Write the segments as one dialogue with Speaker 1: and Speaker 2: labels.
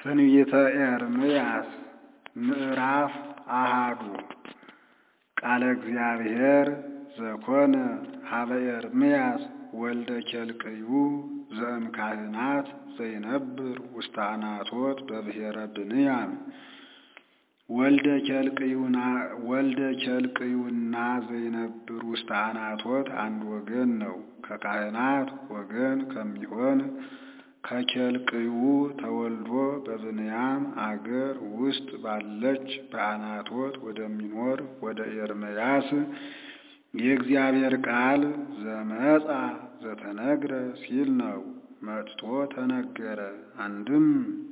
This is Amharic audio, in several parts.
Speaker 1: ትንቢተ ኤርምያስ ምዕራፍ አሃዱ ቃለ እግዚአብሔር ዘኮነ ሀበ ኤርምያስ ወልደ ኬልቅዩ ዘእምካህናት ዘይነብር ውስተ አናቶት በብሔረ ብንያም። ወልደ ኬልቅዩና ዘይነብር ውስተ አናቶት አንድ ወገን ነው። ከካህናት ወገን ከሚሆን ከኬልቅዩ ተወልዶ በብንያም አገር ውስጥ ባለች በአናቶት ወደሚኖር ወደ ኤርምያስ የእግዚአብሔር ቃል ዘመጻ ዘተነግረ ሲል ነው። መጥቶ ተነገረ። አንድም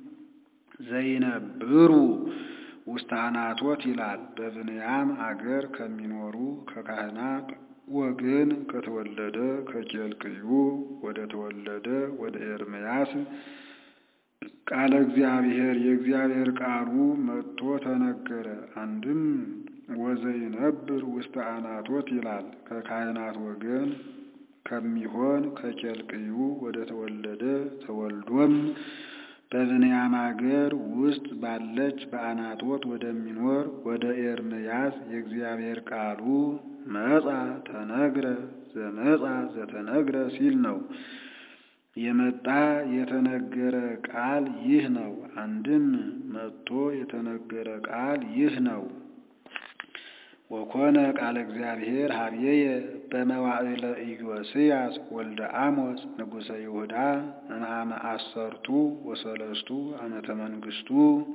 Speaker 1: ዘይነብሩ ውስተ አናቶት ይላል። በብንያም አገር ከሚኖሩ ከካህናት ወገን ከተወለደ ከኬልቅዩ ወደ ተወለደ ወደ ኤርምያስ ቃለ እግዚአብሔር የእግዚአብሔር ቃሉ መጥቶ ተነገረ። አንድም ወዘይነብር ውስተ አናቶት ይላል። ከካህናት ወገን ከሚሆን ከኬልቅዩ ወደ ተወለደ ተወልዶም በብንያም አገር ውስጥ ባለች በአናቶት ወደሚኖር ወደ ኤርምያስ የእግዚአብሔር ቃሉ መጻ ተነግረ ዘመጻ ዘተነግረ ሲል ነው። የመጣ የተነገረ ቃል ይህ ነው። አንድም መጥቶ የተነገረ ቃል ይህ ነው። ወኮነ ቃለ እግዚአብሔር ሀብዬየ በመዋዕለ ኢዮስያስ ወልደ አሞጽ ንጉሠ ይሁዳ እምአመ 13 ዓመተ መንግሥቱ።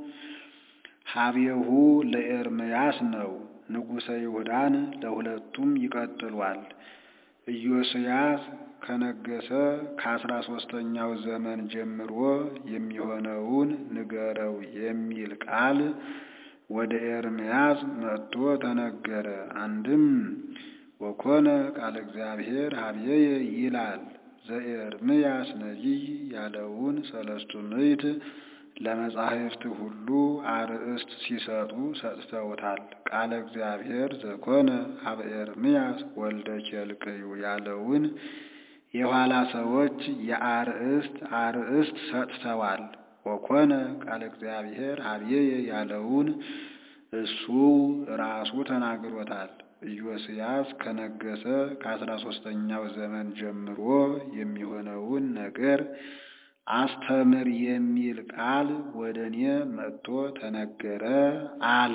Speaker 1: ሀብየሁ ለኤርምያስ ነው። ንጉሠ ይሁዳን ለሁለቱም ይቀጥሏል። ኢዮስያስ ከነገሰ ከ13ኛው ዘመን ጀምሮ የሚሆነውን ንገረው የሚል ቃል ወደ ኤርምያስ መጥቶ ተነገረ። አንድም ወኮነ ቃለ እግዚአብሔር ሀብዬየ ይላል። ዘኤርምያስ ነቢይ ያለውን 3 ምዕት ለመጻሕፍት ሁሉ አርእስት ሲሰጡ ሰጥተውታል። ቃለ እግዚአብሔር ዘኮነ ሀበ ኤርምያስ ወልደ ኬልቅዩ ያለውን የኋላ ሰዎች የአርእስት ሰጥተዋል። ወኮነ ቃለ እግዚአብሔር ሀብዬየ ያለውን እሱ ራሱ ተናግሮታል። ኢዮስያስ ከነገሰ ከ13ኛው ዘመን ጀምሮ የሚሆነውን ነገር አስተምር የሚል ቃል ወደ እኔ መጥቶ ተነገረ አለ።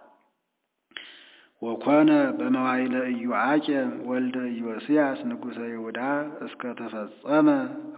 Speaker 1: ወኮነ በመዋዕለ ኢዮአቄም ወልደ ኢዮስያስ ንጉሠ ይሁዳ እስከ ተፈጸመ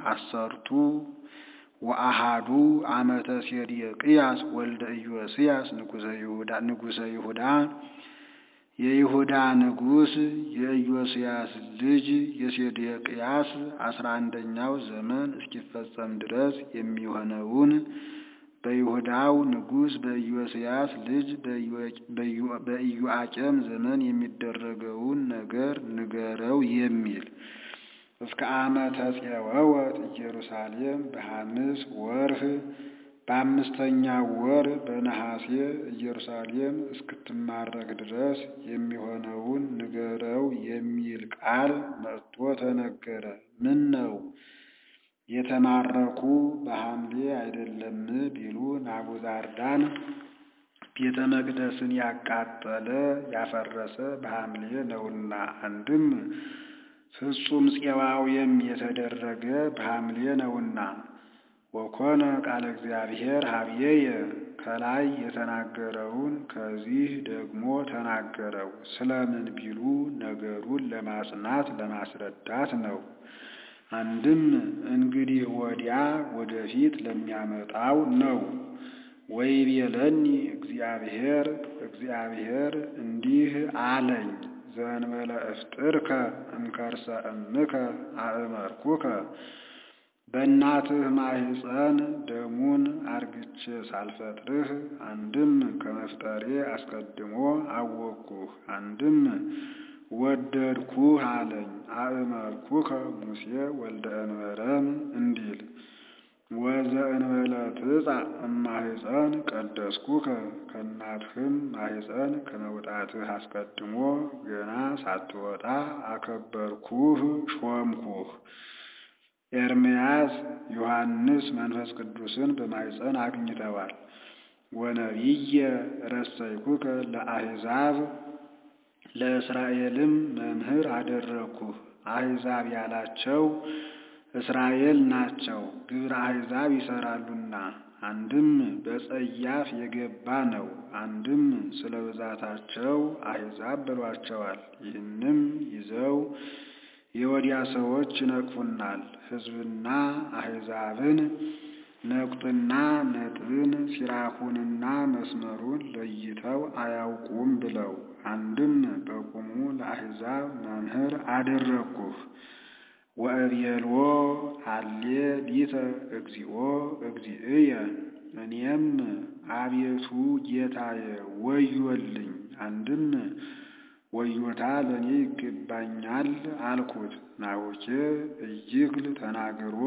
Speaker 1: 11 ዓመተ ሴዴቅያስ ወልደ ኢዮስያስ ንጉሠ ይሁዳ የይሁዳ ንጉሥ የኢዮስያስ ልጅ የሴዴቅያስ 11ኛው ዘመን እስኪፈጸም ድረስ የሚሆነውን በይሁዳው ንጉሥ በኢዮስያስ ልጅ በኢዮአቄም ዘመን የሚደረገውን ነገር ንገረው የሚል። እስከ ዓመተ ፄወወት ኢየሩሳሌም በ5 ወርህ በ5ኛው ወር በነሐሴ ኢየሩሳሌም እስክትማረክ ድረስ የሚሆነውን ንገረው የሚል ቃል መጥቶ ተነገረ። ምን ነው የተማረኩ በሐምሌ አይደለም ቢሉ ናቡዛርዳን ቤተ መቅደስን ያቃጠለ ያፈረሰ በሐምሌ ነውና። አንድም ፍጹም ፄዋውም የተደረገ በሐምሌ ነውና። ወኮነ ቃለ እግዚአብሔር ሀብዬየ ከላይ የተናገረውን ከዚህ ደግሞ ተናገረው። ስለምን ቢሉ ነገሩን ለማጽናት ለማስረዳት ነው። አንድም እንግዲህ ወዲያ ወደፊት ለሚያመጣው ነው። ወይቤለኒ እግዚአብሔር እንዲህ አለኝ፣ ዘእንበለ እፍጥርከ እምከርሰ እምከ አእመርኩከ። በእናትህ ማኅፀን ደሙን አርግቼ ሳልፈጥርህ አንድም ከመፍጠሬ አስቀድሞ አወቅኩህ፣ አንድም ወደድኩህ አለኝ። አእመርኩከ ሙሴ ወልደ እንበረም እንዲል ወዘእንበለ ትጻእ እማኅፀን ቀደስኩከ። ከእናትህም ማኅፀን ከመውጣትህ አስቀድሞ ገና ሳትወጣ አከበርኩህ ሾምኩህ። ኤርምያስ ዮሐንስ መንፈስ ቅዱስን በማኅፀን አግኝተዋል። ወነቢየ ረሰይኩከ ለአሕዛብ ለእስራኤልም መምህር አደረግኩህ። አሕዛብ ያላቸው እስራኤል ናቸው፣ ግብረ አሕዛብ ይሰራሉና። አንድም በጸያፍ የገባ ነው፣ አንድም ስለ ብዛታቸው አሕዛብ ብሏቸዋል። ይህንም ይዘው የወዲያ ሰዎች ይነቅፉናል። ሕዝብና አሕዛብን ነቁጥና ነጥብን ሲራኩንና መስመሩን ለይተው አያውቁም ብለው አንድም በቁሙ ለአሕዛብ መምህር አደረግኩህ። ወእብየልዎ አሌ ሊተ እግዚኦ እግዚእየ እኔም አቤቱ ጌታዬ ወዮልኝ፣ አንድም ወዮታ ለእኔ ይገባኛል አልኩት። ናሁኬ እይክል ተናግሮ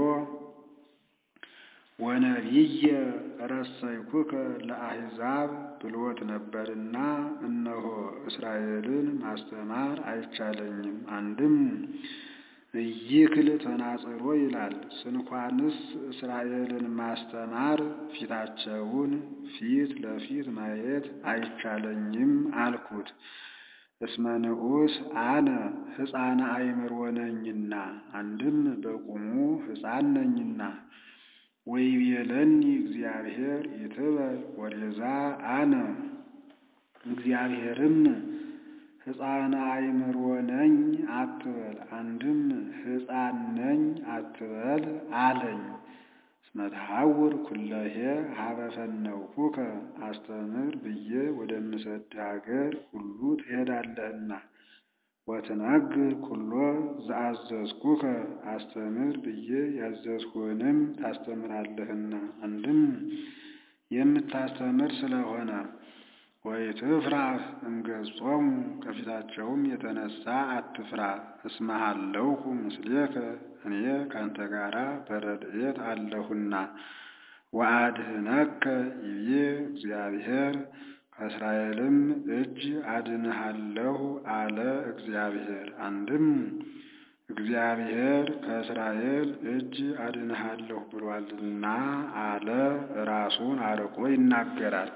Speaker 1: ወነቢየ ረሰይኩከ ለአሕዛብ ብሎት ነበርና እነሆ እስራኤልን ማስተማር አይቻለኝም። አንድም እይክል ተናጽሮ ይላል። ስንኳንስ እስራኤልን ማስተማር ፊታቸውን ፊት ለፊት ማየት አይቻለኝም አልኩት። እስመ ንዑስ አነ ሕፃነ አእምሮ ነኝና፣ አንድም በቁሙ ሕፃን ነኝና። ወይቤለኒ እግዚአብሔር ይትበል ወዴዛ አነ እግዚአብሔርም ሕፃነ አእምሮ ነኝ አትበል፣ አንድም ሕፃን ነኝ አትበል አለኝ። እስመ ተሐውር ኩለሄ ሀበ ፈነውኩከ አስተምር ብዬ ወደምሰድህ አገር ሁሉ ትሄዳለህና። ወትነግር ኩሎ ዘአዘዝኩከ አስተምር ብዬ ያዘዝኩህንም ታስተምራለህና። አንድም የምታስተምር ስለሆነ ወይትፍራህ እምገጾሙ ከፊታቸውም የተነሳ አትፍራ። እስመ ሀለውኩ ምስሌከ እኔ ካንተ ጋራ በረድኤት አለሁና። ወአድኅነከ ይቤ እግዚአብሔር ከእስራኤልም እጅ አድንሃለሁ አለ እግዚአብሔር። አንድም እግዚአብሔር ከእስራኤል እጅ አድንሃለሁ ብሏልና አለ፣ ራሱን አርቆ ይናገራል።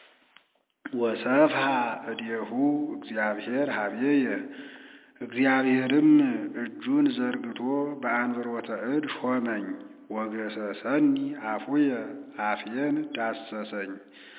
Speaker 1: ወሰፍሐ እዴሁ እግዚአብሔር ሀቤየ እግዚአብሔርም እጁን ዘርግቶ በአንብሮተ እድ ሾመኝ። ወገሰሰኒ አፉየ አፌን ዳሰሰኝ።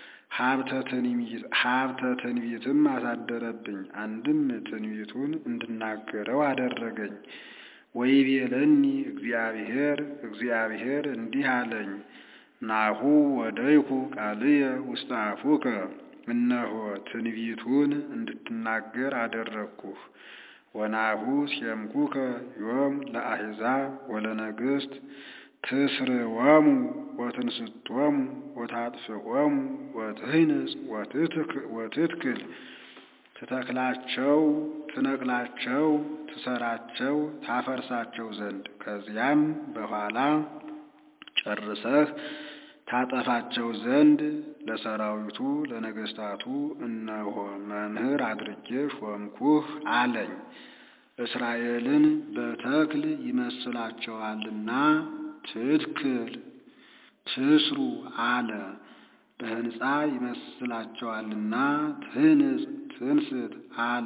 Speaker 1: ሀብተ ትንቢትም አሳደረብኝ። አንድም ትንቢቱን እንድናገረው አደረገኝ። ወይቤለኒ እግዚአብሔር እንዲህ አለኝ፣ ናሁ ወደይኩ ቃልየ ውስተ አፉከ እነሆ ትንቢቱን እንድትናገር አደረግኩህ። ወናሁ ሴምኩከ ዮም ለአሕዛብ ወለነገሥት ትስርወሙ ወትንስቶሙ ወታጥፍቆሙ ወትህንጽ ወትትክል ትተክላቸው፣ ትነቅላቸው፣ ትሰራቸው፣ ታፈርሳቸው ዘንድ ከዚያም በኋላ ጨርሰህ ታጠፋቸው ዘንድ ለሰራዊቱ ለነገሥታቱ እነሆ መምህር አድርጌ ሾምኩህ አለኝ። እስራኤልን በተክል ይመስላቸዋልና ትትክል ትስሩ አለ። በሕንፃ ይመስላቸዋልና ትህንጽ ትንስት አለ።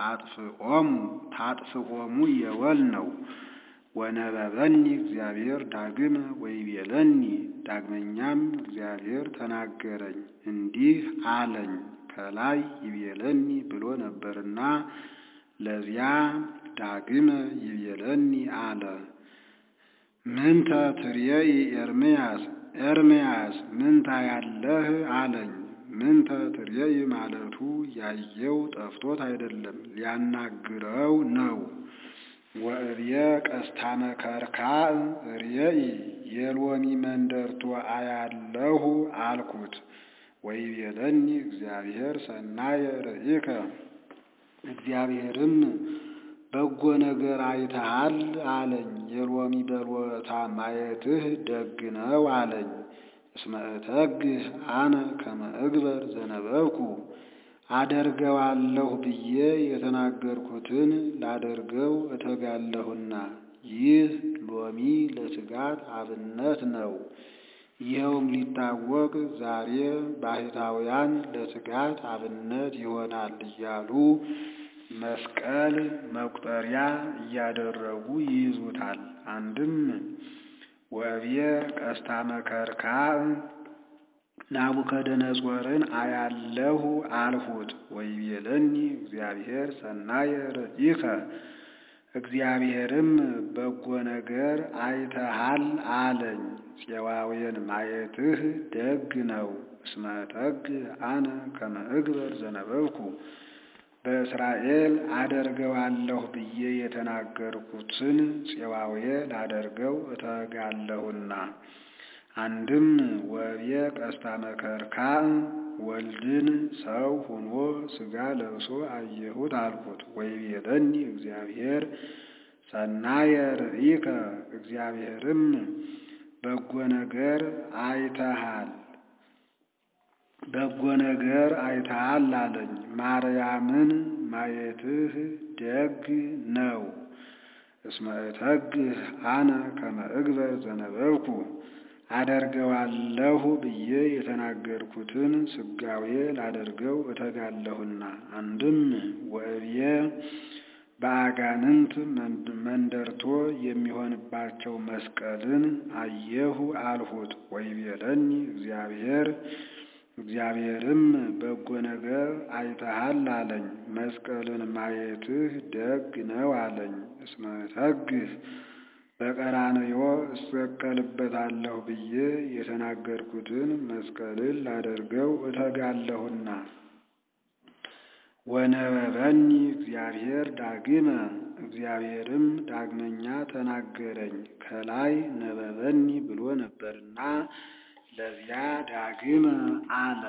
Speaker 1: ታጥፍቆሙ የወል ነው። ወነበበኒ እግዚአብሔር ዳግመ ወይቤለኒ ዳግመኛም እግዚአብሔር ተናገረኝ እንዲህ አለኝ። ከላይ ይቤለኒ ብሎ ነበርና ለዚያ ዳግመ ይቤለኒ አለ። ምንተ ትርየኢ ኤርምያስ ምንታ ያለህ አለኝ። ምንተ ትርየኢ ማለቱ ያየው ጠፍቶት አይደለም፣ ሊያናግረው ነው። ወእብየ ቀስታመ ከርካዕ ርየኢ የሎሚ መንደርቶ አያለሁ አልኩት። ወይቤለኒ እግዚአብሔር ሰናየ ርኢከ እግዚአብሔርም በጎ ነገር አይተሃል አለኝ። የሎሚ በሎታ ማየትህ ደግ ነው አለኝ። እስመ እተግህ አነ ከመ እግበር ዘነበብኩ አደርገዋለሁ ብዬ የተናገርኩትን ላደርገው እተጋለሁና ይህ ሎሚ ለትጋት አብነት ነው። ይኸውም ሊታወቅ ዛሬ ባሕታውያን ለትጋት አብነት ይሆናል እያሉ መስቀል መቁጠሪያ እያደረጉ ይይዙታል። አንድም ወእብየ ቀስታ መከርካዕ ናቡከደነፆርን አያለሁ አልሁት ወይቤለኒ እግዚአብሔር ሰናየ ርኢከ እግዚአብሔርም በጎ ነገር አይተሃል አለኝ። ፄዋውያን ማየትህ ደግ ነው። እስመ እተግህ አነ ከመ እግበር ዘነበብኩ በእስራኤል አደርገዋለሁ ብዬ የተናገርኩትን ፄዋውየ ላደርገው እተጋለሁና። አንድም ወእብየ ቀስታ መከርካዕ ወልድን ሰው ሆኖ ሥጋ ለብሶ አየሁት አልሁት ወይቤለኒ እግዚአብሔር ሰናየ ርኢከ እግዚአብሔርም በጎ ነገር አይተሃል አለኝ። ማርያምን ማየትህ ደግ ነው። እስመ እተግህ አነ ከመ እግበር ዘነበብኩ አደርገዋለሁ ብዬ የተናገርኩትን ሥጋዌ ላደርገው እተጋለሁና። አንድም ወእብየ በአጋንንት መንደርቶ የሚሆንባቸው መስቀልን አየሁ አልሁት ወይቤለኒ እግዚአብሔርም በጎ ነገር አይተሃል አለኝ። መስቀልን ማየትህ ደግ ነው አለኝ። እስመ እተግህ በቀራንዮ እሰቀልበታለሁ ብዬ የተናገርኩትን መስቀልን ላደርገው እተጋለሁና። ወነበበኒ እግዚአብሔር ዳግመ እግዚአብሔርም ዳግመኛ ተናገረኝ። ከላይ ነበበኒ ብሎ ነበርና ለዚያ ዳግመ አለ።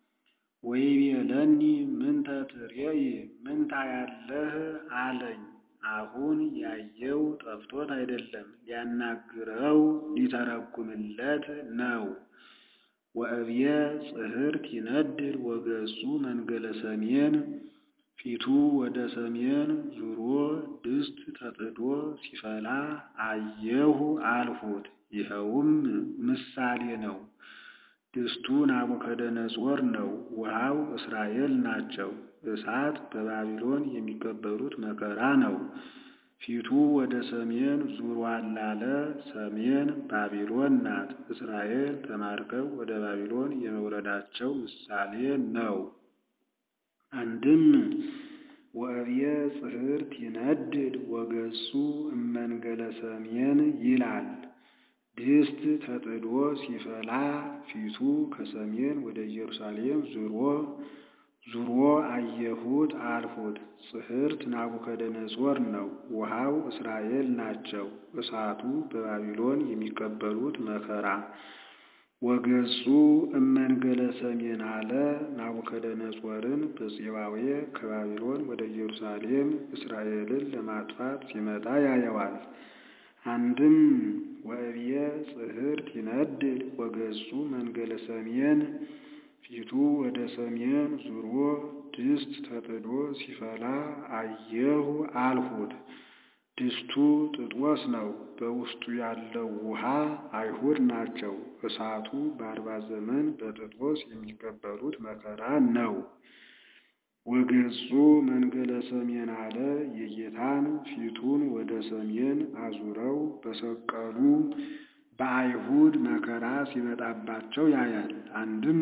Speaker 1: ወይቤለኒ ምንተ ትሬኢ ምን ታያለህ አለኝ። አሁን ያየው ጠፍቶት አይደለም፣ ሊያናግረው ሊተረጉምለት ነው። ወእብየ ጽሕርት ይነድድ ወገጹ መንገለ ሰሜን ፊቱ ወደ ሰሜን ዙሮ ድስት ተጥዶ ሲፈላ አየሁ አልሁት። ይኸውም ምሳሌ ነው። ድስቱ ናቡከደነፆር ነው፣ ውሃው እስራኤል ናቸው። እሳት በባቢሎን የሚቀበሉት መከራ ነው። ፊቱ ወደ ሰሜን ዙሯል አለ። ሰሜን ባቢሎን ናት። እስራኤል ተማርከው ወደ ባቢሎን የመውረዳቸው ምሳሌ ነው። አንድም ወእብየ ጽሕርት ይነድድ ወገጹ እመንገለ ሰሜን ይላል። ድስት ተጥዶ ሲፈላ ፊቱ ከሰሜን ወደ ኢየሩሳሌም ዙሮ አየሁት አልሁት። ጽሕርት ናቡከደነፆር ነው፣ ውሃው እስራኤል ናቸው። እሳቱ በባቢሎን የሚቀበሉት መከራ። ወገጹ እመንገለ ሰሜን አለ። ናቡከደነፆርን በፄዋዌ ከባቢሎን ወደ ኢየሩሳሌም እስራኤልን ለማጥፋት ሲመጣ ያየዋል። አንድም ወእብየ ጽሕርት ይነድድ ወገጹ መንገለ ሰሜን ፊቱ ወደ ሰሜን ዙሮ ድስት ተጥዶ ሲፈላ አየሁ አልሁት። ድስቱ ጥጦስ ነው። በውስጡ ያለው ውሃ አይሁድ ናቸው። እሳቱ በ40 ዘመን በጥጦስ የሚቀበሉት መከራ ነው። ወገጹ መንገለ ሰሜን አለ። የጌታን ፊቱን ወደ ሰሜን አዙረው በሰቀሉ በአይሁድ መከራ ሲመጣባቸው ያያል። አንድም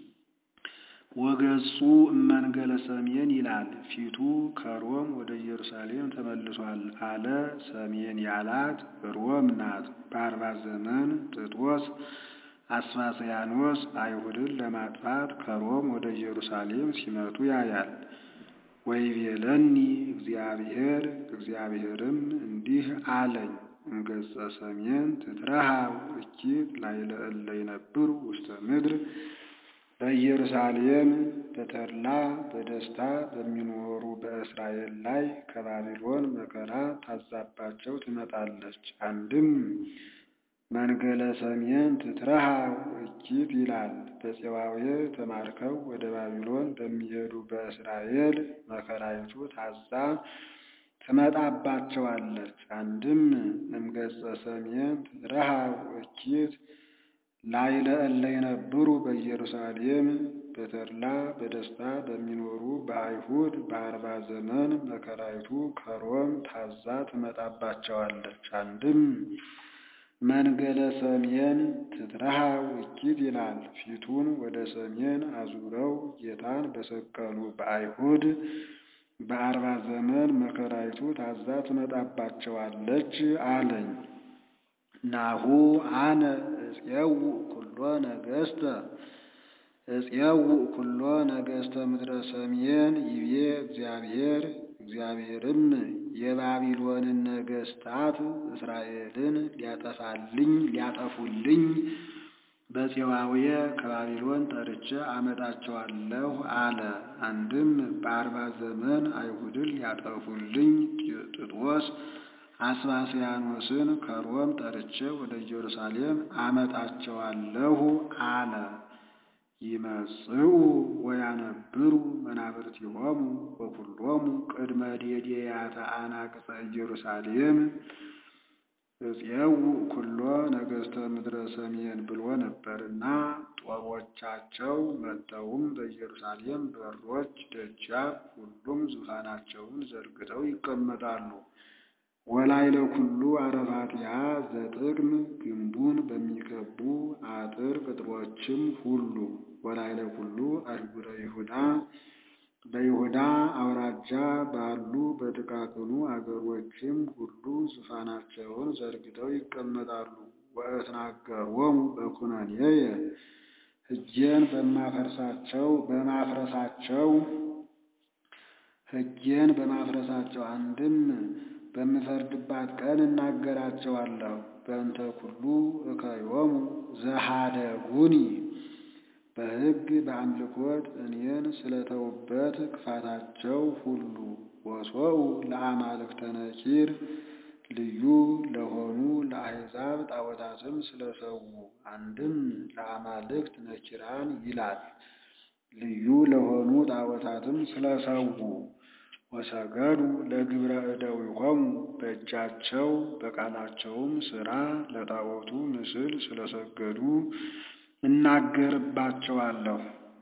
Speaker 1: ወገጹ እመንገለ ሰሜን ይላል። ፊቱ ከሮም ወደ ኢየሩሳሌም ተመልሷል አለ። ሰሜን ያላት ሮም ናት። በ40 ዘመን ጥጦስ አስፋስያኖስ አይሁድን ለማጥፋት ከሮም ወደ ኢየሩሳሌም ሲመጡ ያያል። ወይቤለኒ እግዚአብሔርም እንዲህ አለኝ። እምገጸ ሰሜን ትትረሃብ እኪት ላዕለ እለ ይነብሩ ውስተ ምድር በኢየሩሳሌም በተድላ በደስታ በሚኖሩ በእስራኤል ላይ ከባቢሎን መከራ ታዛባቸው ትመጣለች። አንድም መንገለ ሰሜን ትትረሃብ እኪት ይላል። በፄዋዌ ተማርከው ወደ ባቢሎን በሚሄዱ በእስራኤል መከራይቱ ታዛ ትመጣባቸዋለች። አንድም እምገጸ ሰሜን ትትረሃብ እኪት ላዕለ እለ ይነብሩ በኢየሩሳሌም በተድላ በደስታ በሚኖሩ በአይሁድ በ40 ዘመን መከራይቱ ከሮም ታዛ ትመጣባቸዋለች። አንድም መንገለ ሰሜን ትትረሃብ እኪት ይላል። ፊቱን ወደ ሰሜን አዙረው ጌታን በሰቀሉ በአይሁድ በ40 ዘመን መከራይቱ ታዛ ትመጣባቸዋለች አለኝ። ናሁ አነ እፄውእ ኩሎ ነገሥተ ምድረ ሰሜን ይቤ እግዚአብሔር። እግዚአብሔርም የባቢሎንን ነገሥታት እስራኤልን ሊያጠፉልኝ በፄዋውየ ከባቢሎን ጠርቼ አመጣቸዋለሁ አለ። አንድም በ40 ዘመን አይሁድን ሊያጠፉልኝ ጢጦስ አስባስያኖስን ከሮም ጠርቼ ወደ ኢየሩሳሌም አመጣቸዋለሁ አለ። ይመጽኡ ወያነብሩ መናብርቲሆሙ ወኩሎሙ ቅድመ ዴዴያተ አናቅጸ ኢየሩሳሌም። እፄውእ ኩሎ ነገሥተ ምድረ ሰሜን ብሎ ነበርና ጦሮቻቸው መጥተውም በኢየሩሳሌም በሮች ደጃፍ ሁሉም ዙፋናቸውን ዘርግተው ይቀመጣሉ። ወላዕለ ኩሉ አረፋቲሃ ዘጥቅም ግንቡን በሚከቡ አጥር ቅጥሮችም ሁሉ ወላዕለ ኩሉ አህጉረ ይሁዳ በይሁዳ አውራጃ ባሉ በጥቃቅኑ አገሮችም ሁሉ ዙፋናቸውን ዘርግተው ይቀመጣሉ። ወእትናገሮሙ በኩነኔየ ሕጌን በማፍረሳቸው አንድም በምፈርድባት ቀን እናገራቸዋለሁ። በእንተ ኩሉ እከዮሙ ዘሃደጉኒ በሕግ በአምልኮት እኔን ስለተውበት ክፋታቸው ሁሉ። ወሶኡ ለአማልክተ ነኪር ልዩ ለሆኑ ለአሕዛብ ጣዖታትም ስለሰዉ። አንድም ለአማልክት ነኪራን ይላል፣ ልዩ ለሆኑ ጣዖታትም ስለሰዉ። ወሰገዱ ለግብረ እደዊሆሙ በእጃቸው በቃላቸውም ሥራ ለጣዖቱ ምስል ስለሰገዱ እናገርባቸዋለሁ።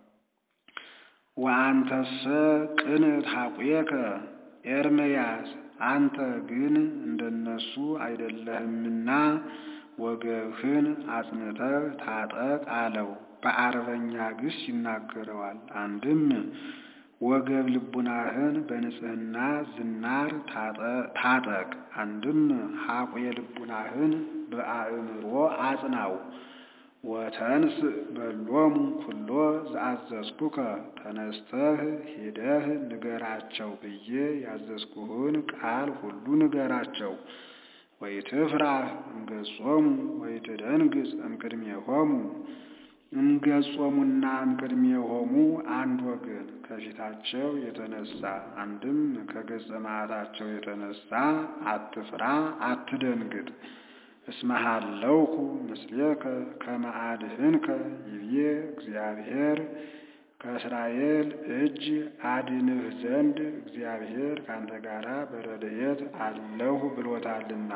Speaker 1: ወአንተሰ ቅንት ሐቁየከ ኤርምያስ፣ አንተ ግን እንደነሱ አይደለህምና ወገብህን አጽንተህ ታጠቅ አለው። በአረበኛ ግስ ይናገረዋል። አንድም ወገብ ልቡናህን በንጽሕና ዝናር ታጠቅ። አንድም ሐቁየ ልቡናህን በአእምሮ አጽናው። ወተንስ በሎሙ ኩሎ ዘአዘዝኩከ፣ ተነስተህ ሄደህ ንገራቸው ብዬ ያዘዝኩህን ቃል ሁሉ ንገራቸው። ወይትፍራህ እምገጾሙ ወይትደንግጽ እምቅድሜሆሙ። እምገጾሙና እምቅድሜሆሙ አንድ ወገን ከፊታቸው የተነሳ አንድም ከገጸ መዓታቸው የተነሳ አትፍራ አትደንግጥ። እስመ ሀለውኩ ምስሌከ ከመ አድኅንከ ይቤ እግዚአብሔር። ከእስራኤል እጅ አድንህ ዘንድ እግዚአብሔር ካንተ ጋራ በረድኤት አለሁ ብሎታልና።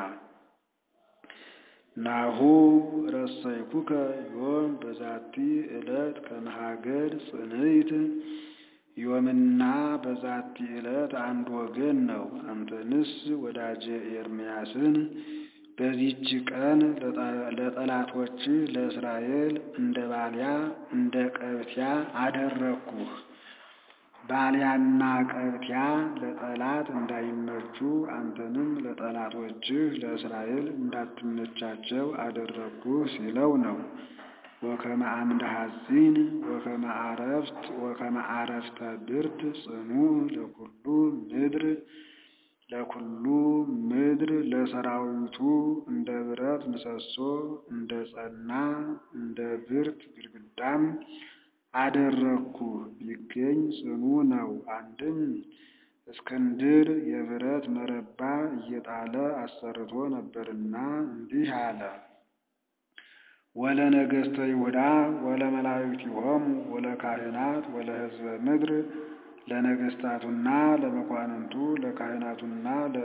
Speaker 1: ናሁ ረሰይኩከ ዮም በዛቲ ዕለት ከመ ሀገር ጽንዕት። ዮምና በዛቲ ዕለት አንድ ወገን ነው። አንተንስ ወዳጄ ኤርምያስን በዚህች ቀን ለጠላቶች ለእስራኤል እንደ ባልያ እንደ ቀብትያ አደረግኩህ። ባልያና ቀብትያ ለጠላት እንዳይመቹ አንተንም ለጠላቶችህ ለእስራኤል እንዳትመቻቸው አደረግኩህ ሲለው ነው። ወከመ አምደ ሐጺን ወከመ አረፍተ ብርት ጽኑዕ ለኩሉ ምድር ለሰራዊቱ እንደ ብረት ምሰሶ እንደ ጸና እንደ ብርት ግድግዳም አደረግኩህ። ቢገኝ ጽኑ ነው። አንድም እስክንድር የብረት መረባ እየጣለ አሰርቶ ነበርና እንዲህ አለ። ወለነገሥተ ይሁዳ ወለመላእክቲሆሙ ወለካህናት ወለሕዝበ ምድር ለነገሥታቱና ለመኳንንቱ ለካህናቱና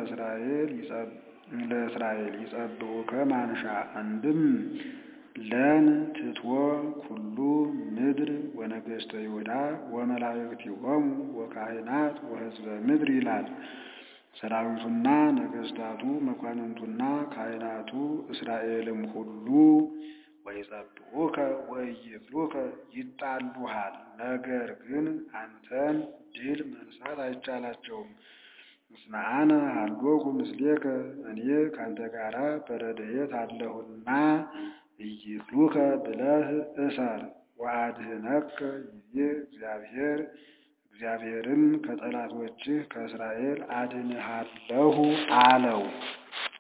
Speaker 1: ለእስራኤል ይጸብዑከ ማንሻ አንድም ለን ትትወ ኩሉ ምድር ወነገሥተ ይሁዳ ወመላእክቲሆሙ ወካህናት ወሕዝበ ምድር ይላል። ሰራዊቱና ነገሥታቱ መኳንንቱና ካህናቱ እስራኤልም ሁሉ ወይጸብዑከ ወኢይክሉከ ይጣሉሃል፣ ነገር ግን አንተን ድል መንሳት አይቻላቸውም። እስመ አነ ሀሎኩ ምስሌከ እኔ ካንተ ጋራ በረድኤት አለሁና ኢይክሉከ ብለህ እሰር። ወአድኅነከ ይቤ እግዚአብሔርም ከጠላቶችህ ከእስራኤል አድንሃለሁ አለው።